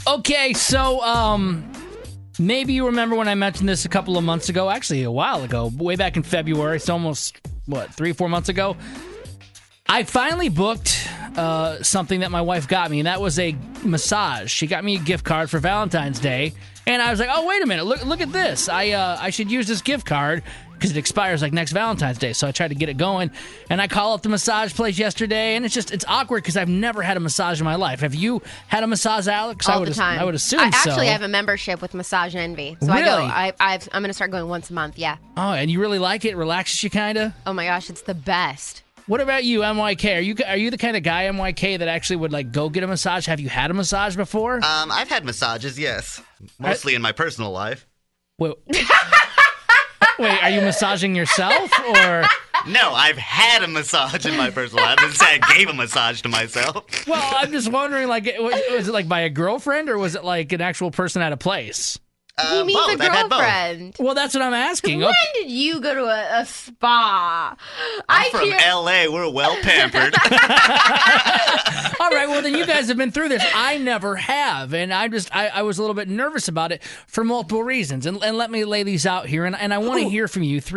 Okay, so maybe you remember when I mentioned this a couple of months ago, actually a while ago, way back in February. It's almost, 3-4 months ago. I finally booked something that my wife got me, and that was a massage. She got me a gift card for Valentine's Day, and I was like, oh, wait a minute, look at this. I should use this gift card because it expires like next Valentine's Day. So I tried to get it going, and I call up the massage place yesterday, and it's awkward because I've never had a massage in my life. Have you had a massage, Alex? All the time. I would assume I so. actually have a membership with Massage Envy. So Really? I'm going to start going once a month, yeah. Oh, and you really like it? It relaxes you kind of? Oh my gosh, it's the best. What about you, MYK? Are you the kind of guy, MYK, that actually would like go get a massage? Have you had a massage before? I've had massages, yes. Mostly in my personal life. Wait, are you massaging yourself or? No, I've had a massage in my personal life. I didn't say I gave a massage to myself. Well, I'm just wondering, like, was it like by a girlfriend or was it like an actual person at a place? He needs both. a I've had both. girlfriend. Well, that's what I'm asking. When did you go to a spa? I'm from L.A. We're well pampered. All right, well, then you guys have been through this. I never have, and I was a little bit nervous about it for multiple reasons. And let me lay these out here, and I want to hear from you,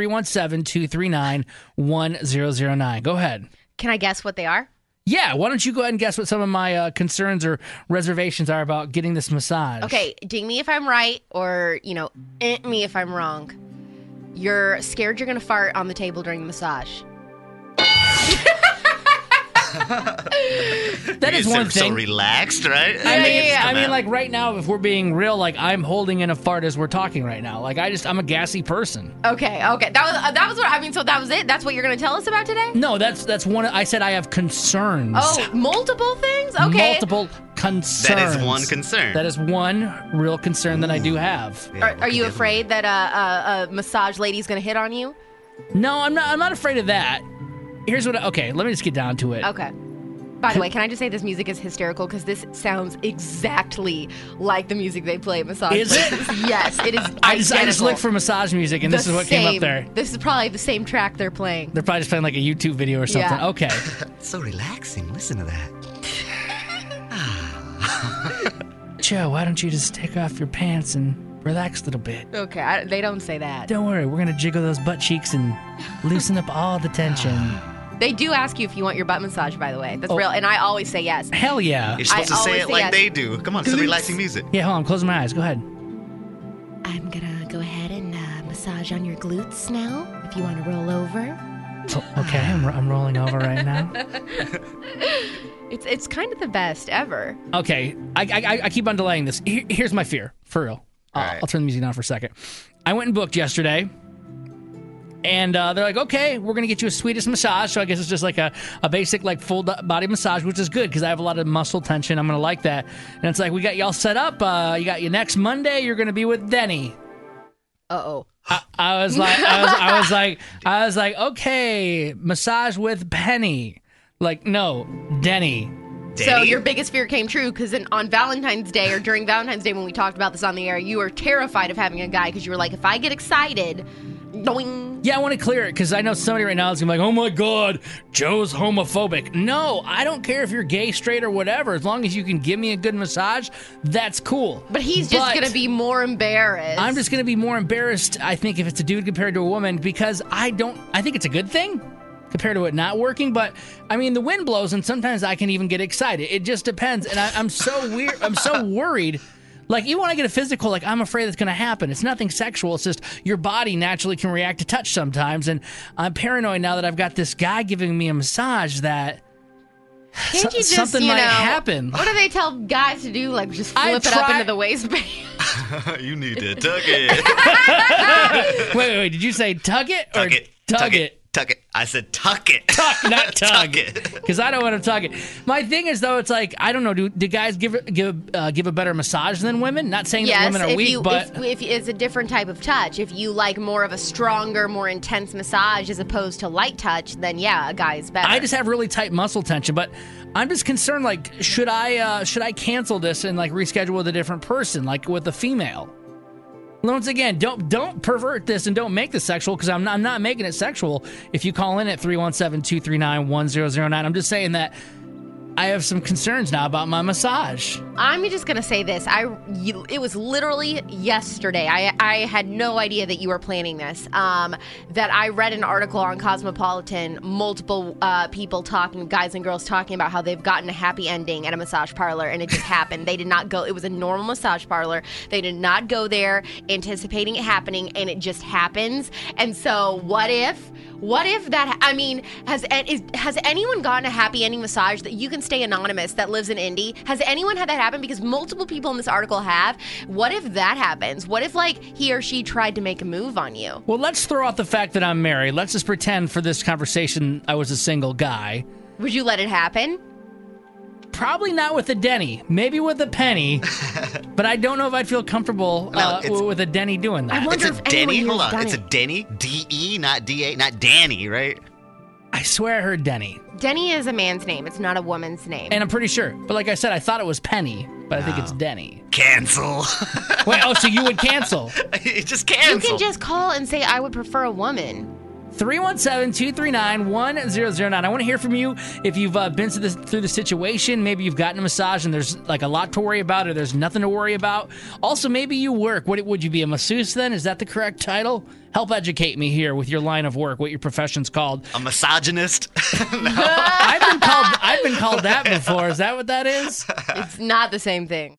317-239-1009. Go ahead. Can I guess what they are? Yeah, why don't you go ahead and guess what some of my concerns or reservations are about getting this massage? Okay, ding me if I'm right, or, me if I'm wrong. You're scared you're going to fart on the table during the massage. That is one thing. So relaxed, right? I mean, like right now, if we're being real, like I'm holding in a fart as we're talking right now. Like I'm a gassy person. Okay. That was what I mean. So that was it. That's what you're going to tell us about today? No, that's one. I said I have concerns. Oh, multiple things. Okay. Multiple concerns. That is one concern. That is one real concern that I do have. Yeah, Are you afraid that a massage lady's going to hit on you? No, I'm not afraid of that. Here's what. Okay, let me just get down to it. Okay. By the way, can I just say this music is hysterical because this sounds exactly like the music they play at massage Is it? places. Yes, it is. I just looked for massage music, and this is what came up there. This is probably the same track they're playing. They're probably just playing like a YouTube video or something. Yeah. Okay. It's so relaxing. Listen to that. Joe, why don't you just take off your pants and relax a little bit? Okay, they don't say that. Don't worry, we're gonna jiggle those butt cheeks and loosen up all the tension. They do ask you if you want your butt massage, by the way. That's real, and I always say yes. Hell yeah. You're supposed to say always it say like yes. they do. Come on, some relaxing music. Yeah, hold on, close my eyes. Go ahead. I'm gonna go ahead and massage on your glutes now, if you want to roll over. Oh, okay, I'm rolling over right now. It's kind of the best ever. Okay, I keep on delaying this. Here's my fear, for real. right. I'll turn the music down for a second. I went and booked yesterday. And they're like, okay, we're going to get you a Swedish massage. So I guess it's just like a basic like full body massage, which is good because I have a lot of muscle tension. I'm going to like that. And it's like, we got y'all set up. You got you next Monday. You're going to be with Denny. Uh-oh. I was like, okay, massage with Penny. Like, no, Denny. So your biggest fear came true because on Valentine's Day or during Valentine's Day when we talked about this on the air, you were terrified of having a guy because you were like, if I get excited, doing. Yeah, I want to clear it because I know somebody right now is going to be like, oh my God, Joe's homophobic. No, I don't care if you're gay, straight, or whatever. As long as you can give me a good massage, that's cool. But he's just going to be more embarrassed. I'm just going to be more embarrassed, I think, if it's a dude compared to a woman because I think it's a good thing compared to it not working. But, I mean, the wind blows and sometimes I can even get excited. It just depends. And I'm so weird. I'm so worried. Like, even when I get a physical, like, I'm afraid it's going to happen. It's nothing sexual. It's just your body naturally can react to touch sometimes. And I'm paranoid now that I've got this guy giving me a massage that Can't you just, something might happen. What do they tell guys to do? Like, just flip it up into the waistband? You need to tug it. Wait. Did you say tug it or tug it? Tuck it. I said tuck it. Tuck, not tug. Tuck it. Because I don't want to tug it. My thing is, though, it's like, I don't know, do guys give a better massage than women? Not saying that women are weak, but... if it's a different type of touch. If you like more of a stronger, more intense massage as opposed to light touch, then yeah, a guy is better. I just have really tight muscle tension, but I'm just concerned, like, should I cancel this and, like, reschedule with a different person, like with a female? Once again, don't pervert this and don't make this sexual because I'm not making it sexual. If you call in at 317-239-1009, I'm just saying that I have some concerns now about my massage. I'm just gonna say this. It was literally yesterday. I had no idea that you were planning this. That I read an article on Cosmopolitan, multiple people talking, guys and girls talking about how they've gotten a happy ending at a massage parlor, and it just happened. They did not go. It was a normal massage parlor. They did not go there anticipating it happening, and it just happens. And so, what if that? I mean, has anyone gotten a happy ending massage that you can stay anonymous that lives in Indy? Has anyone had that happen? Because multiple people in this article have. What if that happens? What if, like, he or she tried to make a move on you? Well, let's throw out the fact that I'm married. Let's just pretend for this conversation I was a single guy. Would you let it happen? Probably not with a Denny. Maybe with a Penny. But I don't know if I'd feel comfortable with a Denny doing that. I wonder It's a if Denny? anyone Hold here's on. It's a done it. Denny? D-E, not D-A, not Danny, right? I swear I heard Denny. Denny is a man's name. It's not a woman's name. And I'm pretty sure. But like I said, I thought it was Penny. But I think it's Denny. Cancel. Wait, so you would cancel? Just cancel. You can just call and say, I would prefer a woman. 317-239-1009. I want to hear from you if you've been through the situation. Maybe you've gotten a massage and there's like a lot to worry about or there's nothing to worry about. Also, maybe you work. What would you be, a masseuse then? Is that the correct title? Help educate me here with your line of work, what your profession's called. A misogynist? No. I've been called that before. Is that what that is? It's not the same thing.